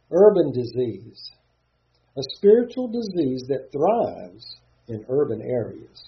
Urban disease, a spiritual disease that thrives in urban areas.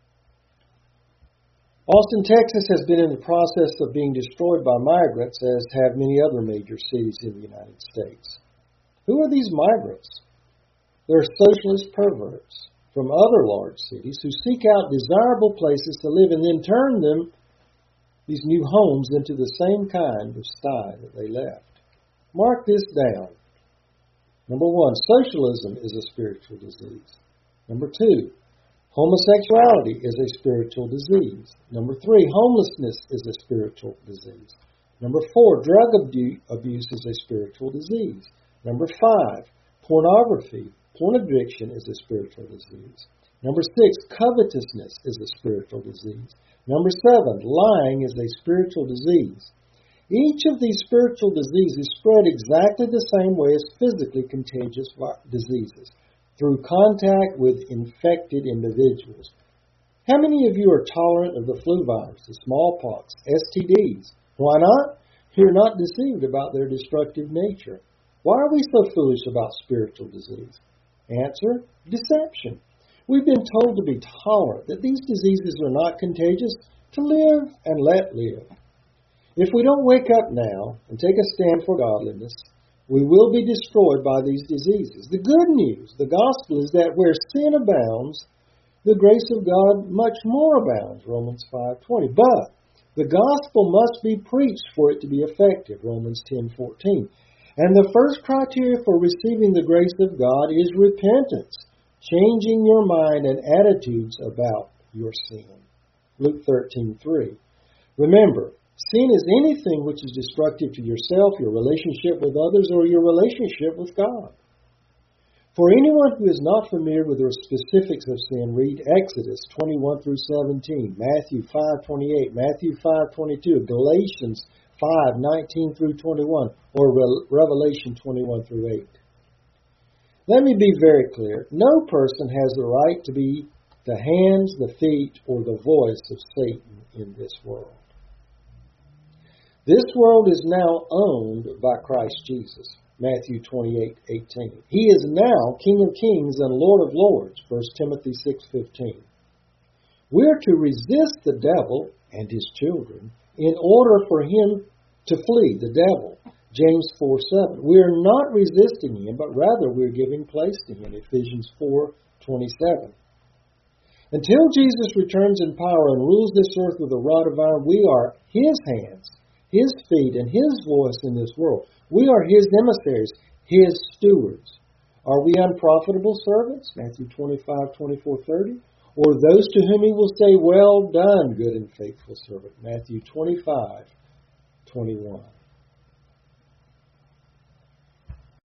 Austin, Texas has been in the process of being destroyed by migrants, as have many other major cities in the United States. Who are these migrants? They're socialist perverts from other large cities who seek out desirable places to live and then turn these new homes into the same kind of sty that they left. Mark this down. Number 1, socialism is a spiritual disease. Number 2, homosexuality is a spiritual disease. Number 3, homelessness is a spiritual disease. Number 4, drug abuse is a spiritual disease. Number 5, pornography, porn addiction is a spiritual disease. Number 6, covetousness is a spiritual disease. Number 7, lying is a spiritual disease. Each of these spiritual diseases spread exactly the same way as physically contagious diseases, through contact with infected individuals. How many of you are tolerant of the flu virus, the smallpox, STDs? Why not? You're not deceived about their destructive nature. Why are we so foolish about spiritual disease? Answer, deception. We've been told to be tolerant, that these diseases are not contagious, to live and let live. If we don't wake up now and take a stand for godliness, we will be destroyed by these diseases. The good news, the gospel, is that where sin abounds, the grace of God much more abounds, Romans 5:20. But the gospel must be preached for it to be effective, Romans 10:14. And the first criteria for receiving the grace of God is repentance, changing your mind and attitudes about your sin, Luke 13:3. Remember, sin is anything which is destructive to yourself, your relationship with others, or your relationship with God. For anyone who is not familiar with the specifics of sin, read Exodus 21 through 17, Matthew 5:28, Matthew 5:22, Galatians 5:19 through 21, or Revelation 21 through 8. Let me be very clear. No person has the right to be the hands, the feet, or the voice of Satan in this world. This world is now owned by Christ Jesus, Matthew 28:18. He is now King of Kings and Lord of Lords, 1 Timothy 6:15. We are to resist the devil and his children in order for him to flee, the devil, James 4:7. We are not resisting him, but rather we are giving place to him, Ephesians 4:27. Until Jesus returns in power and rules this earth with a rod of iron, we are his hands, his feet, and his voice in this world. We are his emissaries, his stewards. Are we unprofitable servants? Matthew 25:24-30. Or those to whom he will say, well done, good and faithful servant. Matthew 25:21.